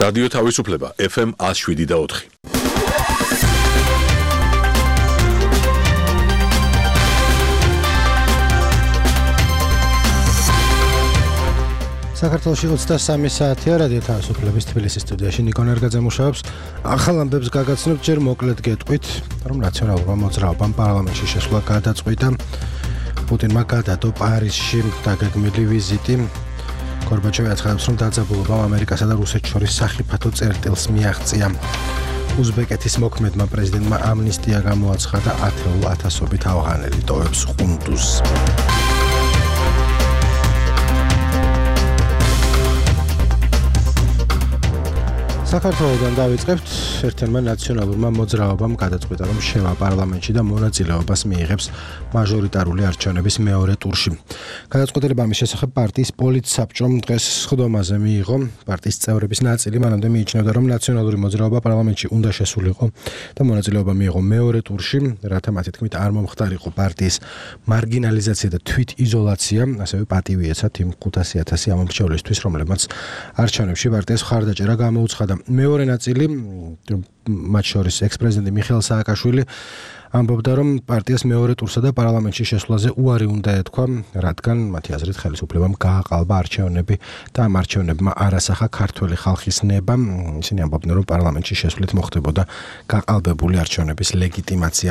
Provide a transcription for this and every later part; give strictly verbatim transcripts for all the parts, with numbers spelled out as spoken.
რადიო თავისუფლება ეფ ემ ათს შვიდი და ოთხი. საქართველოში ოცდასამი საათია რადიო თავისუფლების თბილისის სტუდიაში ნიკო ნერგაძე მუშაობს. ახალ ამბებს გაგაცნობთ, ჯერ მოკლედ გეტყვით, რომ ნაციონალურმა მოძრაობამ პარლამენტში შესვლა გადაწყვიტა. პუტინმა გადადო პარიზში დაგეგმილი ვიზიტი. გორბაჩოვი აცხადებს, რომ დაძაბულობამ ამერიკასა და რუსეთს შორის სახიფათო წერტილს მიაღწია. უზბეკეთის მოქმედმა პრეზიდენტმა ამნისტია გამოაცხადა ათეულ ათასობით ავღანელი ტოვებს ყუნდუზს. საქართველოდან დავიწყებთ. ერთენმა ნაციონალურმა მოძრაობამ გადაწყვიტა, რომ შევა პარლამენტში და მონაწილეობას მიიღებს მაჟორიტარული არჩევნების მეორე ტურში. გადაწყვეტილება ამის შესახებ პარტიის პოლიტსაბჭომ დღეს სხდომაზე მიიღო. პარტიის წევრების ნაწილი მანამდე მიიჩნევდა, რომ ნაციონალური მოძრაობა პარლამენტში უნდა შესულიყო და მონაწილეობა მიიღო მეორე ტურში, რათა მათი თქმით არ მომხდარიყო პარტიის მარგინალიზაცია და თვითიზოლაცია, ასევე პატივი ეცათ იმ ხუთასი ათასი ამომრჩევლისთვის, რომლებმაც არჩევნებში პარტიას მხარდაჭერა გამოუცხადა. მეორე ნაწილი, მათ შორის ექს-პრეზიდენტი მიხეილ სააკაშვილი ამბობდა, რომ პარტიას მეორე ტურსა და პარლამენტში შესვლაზე უარი უნდა ეთქვა, რადგან მათი აზრით ხელისუფლებამ გააყალბა არჩევნები და ამ არჩევნებმა არასახა ქართველი ხალხის ნება. ისინი ამბობდნენ, რომ პარლამენტში შესვლით მოხდებოდა გაყალბებული არჩევნების ლეგიტიმაცია.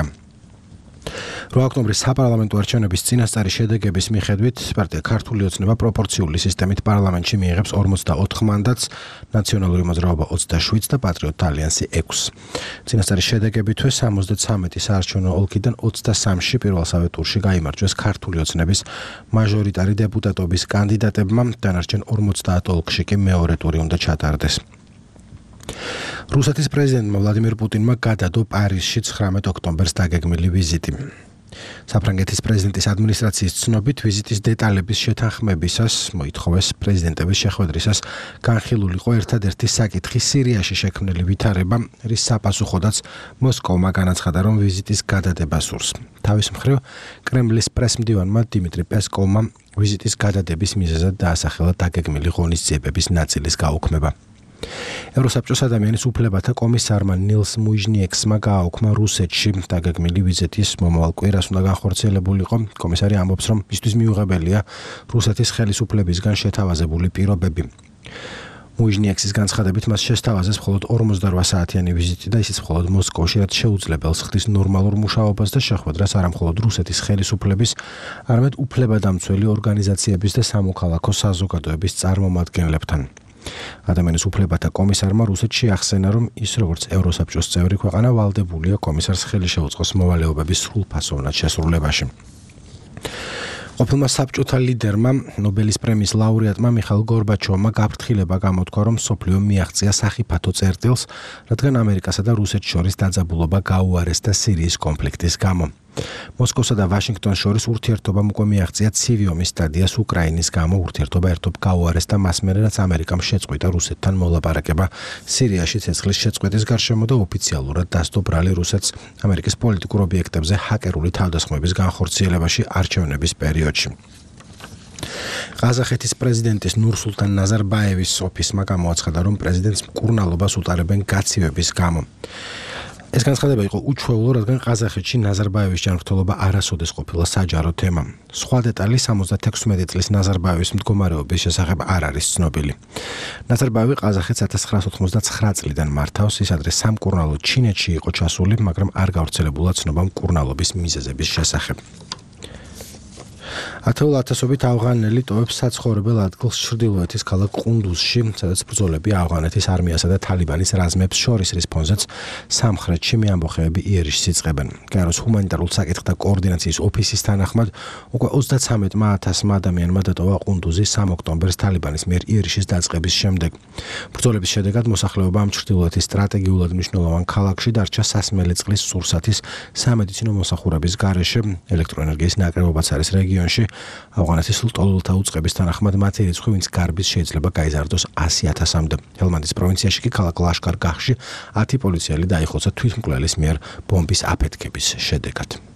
რვა ოქტომბრის საპარლამენტო არჩევნების წინასწარი შედეგების მიხედვით პარტია ქართული ოცნება პროპორციული სისტემით პარლამენტში მიიღებს ორმოცდაოთხ მანდატს, ნაციონალური მოძრაობა ოცდაშვიდს და პატრიოტთა ალიანსი ექვსს. წინასწარი შედეგებითვე სამოცდაცამეტი საარჩევნო ოლქიდან ოცდასამში პირველსავე ტურში გაიმარჯვეს ქართული ოცნების მაჟორიტარი დეპუტატობის კანდიდატებმა, დანარჩენ ორმოცდაათ ოლქში კი მეორე ტური უნდა ჩატარდეს. რუსეთის პრეზიდენტმა ვლადიმირ პუტინმა გადადო პარიზში ცხრამეტ ოქტომბერს დაგეგმილი ვიზიტი. საფრანგეთის პრეზიდენტის ადმინისტრაციის ცნობით, ვიზიტის დეტალების შეთანხმებისას მოითხოვეს პრეზიდენტების შეხვედრისას განხილულიყო ერთადერთი საკითხი სირიაში შექმნილი ვითარება, რის საპასუხოდაც მოსკოვმა განაცხადა, რომ ვიზიტის გადადება სურს. თავის მხრივ, კრემლის პრესმდივანმა დიმიტრი პესკოვმა ვიზიტის გადადების მიზეზად დაასახელა დაგეგმილი ღონისძიებების ნაწილის გაუქმება. ევროსაბჭოს ადამიანის უფლებათა კომისარმა ნილს მუიჟნიექსმა გააუქმა რუსეთში დაგეგმილი ვიზიტის მომავალ კვირას უნდა განხორციელებულიყო. კომისარი ამბობს, რომ მისთვის მიუღებელია რუსეთის ხელისუფლებისგან შეთავაზებული პირობები. მუიჟნიექსის განცხადებით, მას შესთავაზეს მხოლოდ ორმოცდარვა საათიანი ვიზიტი და ისიც მხოლოდ მოსკოვში, რაც შეუძლებელს ხდის ნორმალურ მუშაობას და შეხვედრას არა მხოლოდ რუსეთის ხელისუფლების, არამედ უფლებადამცველი ორგანიზაციების და სამოქალაქო საზოგადოების წარმომადგენლებთან. ადამიანის უფლებათა კომისარმა რუსეთში ახსენა, რომ ის როგორც ევროსაბჭოს წევრი ქვეყანა ვალდებულია კომისარს ხელი შეუწყოს მოვალეობების სრულფასოვნად შესრულებაში. ყოფილმა საბჭოთა ლიდერმა, ნობელის პრემიის ლაურეატმა მიხაილ გორბაჩოვმა გაფრთხილება გამოთქვა, რომ მსოფლიომ მიაღწია სახიფათო წერტილს, რადგან ამერიკასა და რუსეთს შორის დაძაბულობა გაუარესდა სირიის კონფლიქტის გამო. მოსკოვსა და ვაშინგტონს შორის ურთიერთობამ უკვე მიაღწია ცივი ომის სტადიას უკრაინის გამო. ურთიერთობა ერთობ გაუარესდა მას მერე, რაც ამერიკამ შეწყვიტა რუსეთთან მოლაპარაკება სირიაში ცეცხლის შეწყვეტის გარშემო და ოფიციალურად დასდო ბრალი რუსეთს ამერიკის პოლიტიკურ ობიექტებზე ჰაკერული თავდასხმების განხორციელებაში არჩევნების პერიოდში. ყაზახეთის პრეზიდენტის ნურსულთან ნაზარბაევის ოფისმა გამოაცხადა, რომ პრეზიდენტს მკურნალობას უტარებენ გაცივების გამო. ეს განცხადება იყო უჩვეულო, რადგან ყაზახეთში ნაზარბაევის ჯანმრთელობა არასოდეს ყოფილა საჯარო თემა. სხვა დეტალი სამოცდათექვსმეტი წლის ნაზარბაევის მდგომარეობის შესახებ არ არის ცნობილი. ნაზარბაევი ყაზახეთს ათას ცხრაასა ოთხმოცდაცხრა წლიდან მართავს, ის ადრე სამკურნალო ჩინეთში იყო ჩასული, მაგრამ არ გავრცელებულა ცნობა მკურნალობის მიზეზების შესახებ. ათეულ ათასობით ავღანელი ტოვებს საცხოვრებელ ადგილს ჩრდილოეთის ქალაქ ყუნდუზში, სადაც ბრძოლები ავღანეთის არმიასა და თალიბანის რაზმებს შორის, რის ფონზეც სამხრეთში მეამბოხეები იერიშს იწყებენ. გაეროს ჰუმანიტარულ საკითხთა კოორდინაციის ოფისის თანახმად, უკვე ოცდაცამეტმა ათასმა ადამიანმა დატოვა ყუნდუზი სამ ოქტომბერს თალიბანის მიერ იერიშის დაწყების შემდეგ. ბრძოლების შედეგად მოსახლეობა ამ ჩრდილოეთის სტრატეგიულად მნიშვნელოვან ქალაქში დარჩა სასმელი წყლის სურსათის სამედიცინო მოსახურების გარეშე, ელექტროენერგიის ნაკლებობაც არის რეგიონში. ავღანეთის ლტოლვილთა უწყების თანახმად მათი რიცხვი, ვინც გარბის შეიძლება გაიზარდოს ასი ათასამდე. ჰელმანდის პროვინციაში კი ქალაქ ლაშკარ-გაჰში ათი პოლიციელი დაიხოცა თვითმკვლელის მიერ ბომბის აფეთქების შედეგად.